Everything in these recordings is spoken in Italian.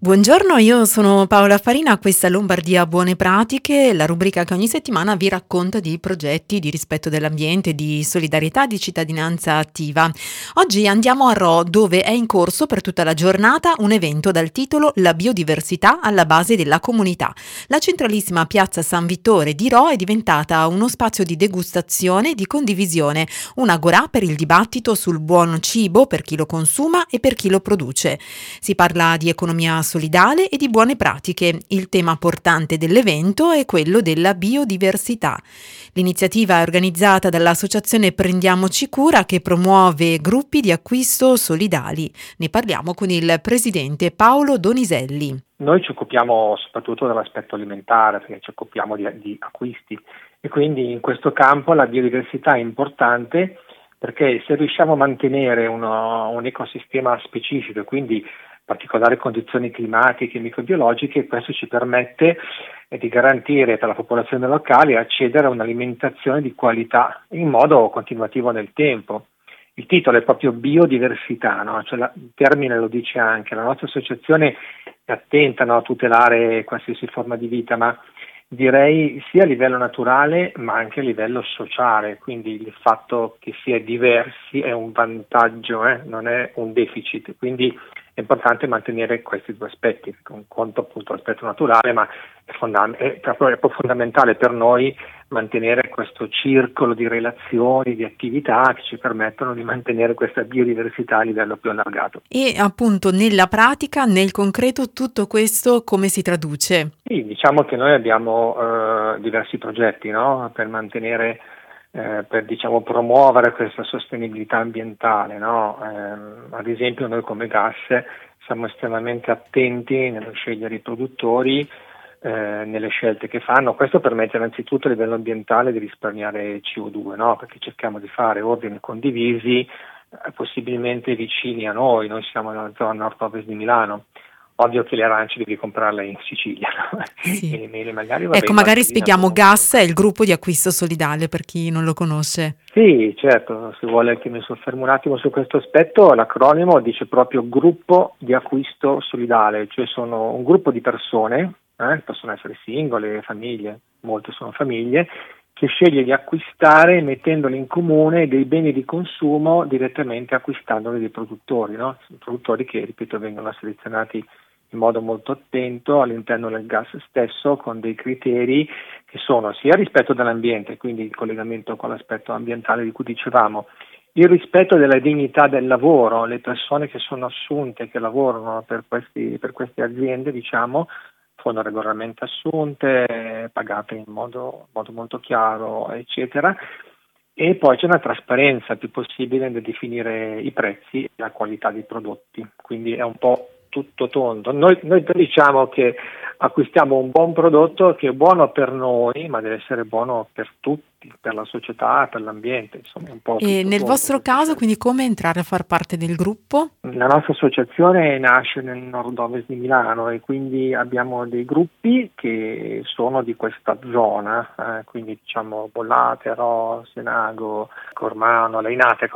Buongiorno, io sono Paola Farina, questa è Lombardia Buone Pratiche, la rubrica che ogni settimana vi racconta di progetti di rispetto dell'ambiente, di solidarietà, di cittadinanza attiva. Oggi andiamo a Rho, dove è in corso per tutta la giornata un evento dal titolo La biodiversità alla base della comunità. La centralissima piazza San Vittore di Rho è diventata uno spazio di degustazione e di condivisione, un'agorà per il dibattito sul buon cibo per chi lo consuma e per chi lo produce. Si parla di economia solidale e di buone pratiche. Il tema portante dell'evento è quello della biodiversità. L'iniziativa è organizzata dall'associazione Prendiamoci Cura, che promuove gruppi di acquisto solidali. Ne parliamo con il presidente Paolo Doniselli. Noi ci occupiamo soprattutto dell'aspetto alimentare, perché ci occupiamo di acquisti, e quindi in questo campo la biodiversità è importante, perché se riusciamo a mantenere un ecosistema specifico, e quindi particolari condizioni climatiche e microbiologiche, questo ci permette di garantire per la popolazione locale accedere a un'alimentazione di qualità in modo continuativo nel tempo. Il titolo è proprio biodiversità, no? Cioè il termine lo dice anche. La nostra associazione è attenta, no, a tutelare qualsiasi forma di vita, ma direi sia a livello naturale ma anche a livello sociale, quindi il fatto che si è diversi è un vantaggio, non è un deficit, quindi è importante mantenere questi due aspetti, un conto appunto l'aspetto naturale, ma è proprio fondamentale per noi mantenere questo circolo di relazioni, di attività che ci permettono di mantenere questa biodiversità a livello più allargato. E appunto nella pratica, nel concreto, tutto questo come si traduce? Sì, diciamo che noi abbiamo diversi progetti, no? Per mantenere, per promuovere questa sostenibilità ambientale, no? Ad esempio noi come GAS siamo estremamente attenti nello scegliere i produttori, nelle scelte che fanno. Questo permette innanzitutto a livello ambientale di risparmiare CO2, no? Perché cerchiamo di fare ordini condivisi, possibilmente vicini a noi siamo nella zona nord-ovest di Milano. Ovvio che le arance devi comprarle in Sicilia, no? Sì. E le mele magari magari spieghiamo GAS, è il gruppo di acquisto solidale per chi non lo conosce. Sì, certo, se vuole che mi soffermo un attimo su questo aspetto, l'acronimo dice proprio gruppo di acquisto solidale, cioè sono un gruppo di persone, possono essere singole, famiglie, molte sono famiglie, che sceglie di acquistare mettendoli in comune dei beni di consumo direttamente acquistandoli dai produttori, no? Produttori che, ripeto, vengono selezionati in modo molto attento all'interno del GAS stesso, con dei criteri che sono sia il rispetto dell'ambiente, quindi il collegamento con l'aspetto ambientale di cui dicevamo, il rispetto della dignità del lavoro, le persone che sono assunte, che lavorano per queste aziende, sono regolarmente assunte, pagate in modo molto chiaro, eccetera. E poi c'è una trasparenza il più possibile nel definire i prezzi e la qualità dei prodotti, quindi è un po' tutto tondo. Noi diciamo che acquistiamo un buon prodotto che è buono per noi, ma deve essere buono per tutti, per la società, per l'ambiente, insomma, un po' E tutto nel tondo, vostro caso, quindi come entrare a far parte del gruppo? La nostra associazione nasce nel nord-ovest di Milano e quindi abbiamo dei gruppi che sono di questa zona, quindi Bollate, Rho, Senago, Cormano, Leinate,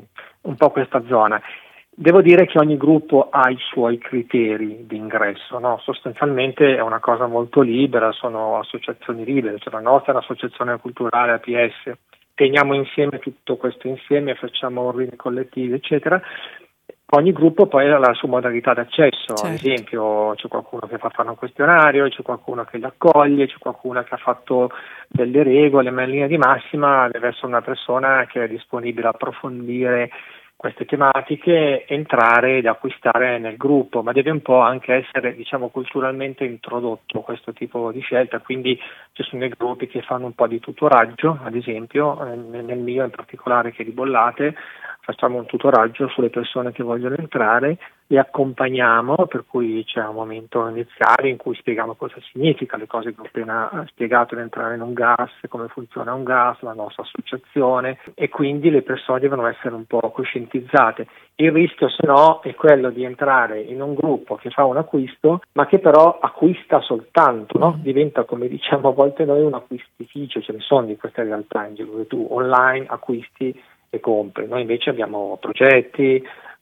un po' questa zona. Devo dire che ogni gruppo ha i suoi criteri di ingresso, no? Sostanzialmente è una cosa molto libera, sono associazioni libere, cioè la nostra è un'associazione culturale APS, teniamo insieme tutto questo insieme, facciamo ordini collettivi, eccetera. Ogni gruppo poi ha la sua modalità d'accesso, Certo. Ad esempio c'è qualcuno che fa fare un questionario, c'è qualcuno che li accoglie, c'è qualcuno che ha fatto delle regole, ma in linea di massima deve essere una persona che è disponibile a approfondire queste tematiche, entrare ed acquistare nel gruppo, ma deve un po' anche essere, culturalmente introdotto questo tipo di scelta, quindi ci sono dei gruppi che fanno un po' di tutoraggio, ad esempio, nel mio in particolare che è di Bollate, facciamo un tutoraggio sulle persone che vogliono entrare, le accompagniamo, per cui c'è un momento iniziale in cui spieghiamo cosa significa, le cose che ho appena spiegato di entrare in un GAS, come funziona un GAS, la nostra associazione, e quindi le persone devono essere un po' coscientizzate. Il rischio, se no, è quello di entrare in un gruppo che fa un acquisto, ma che però acquista soltanto, no? Diventa, come diciamo a volte noi, un acquistificio, ce ne sono di queste realtà in giro, dove tu online acquisti e compri. Noi invece abbiamo progetti,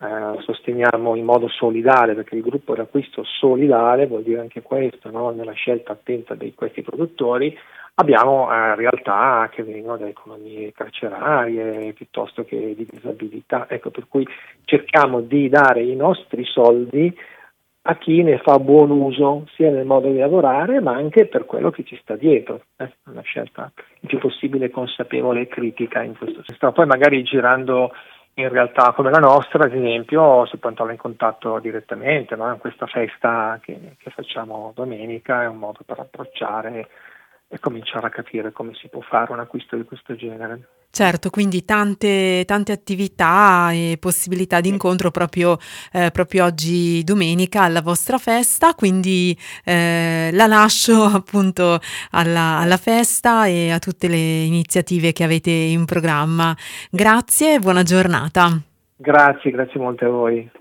sosteniamo in modo solidale, perché il gruppo d'acquisto solidale vuol dire anche questo, no? Nella scelta attenta di questi produttori abbiamo realtà che vengono da economie carcerarie piuttosto che di disabilità, ecco, per cui cerchiamo di dare i nostri soldi a chi ne fa buon uso sia nel modo di lavorare ma anche per quello che ci sta dietro. Una scelta il più possibile consapevole e critica in questo senso. Poi magari girando in realtà come la nostra, ad esempio, si può entrare in contatto direttamente, no? In questa festa che facciamo domenica è un modo per approcciare e cominciare a capire come si può fare un acquisto di questo genere. Certo, quindi tante attività e possibilità di incontro proprio oggi domenica alla vostra festa, quindi la lascio appunto alla festa e a tutte le iniziative che avete in programma. Grazie e buona giornata. Grazie molte a voi.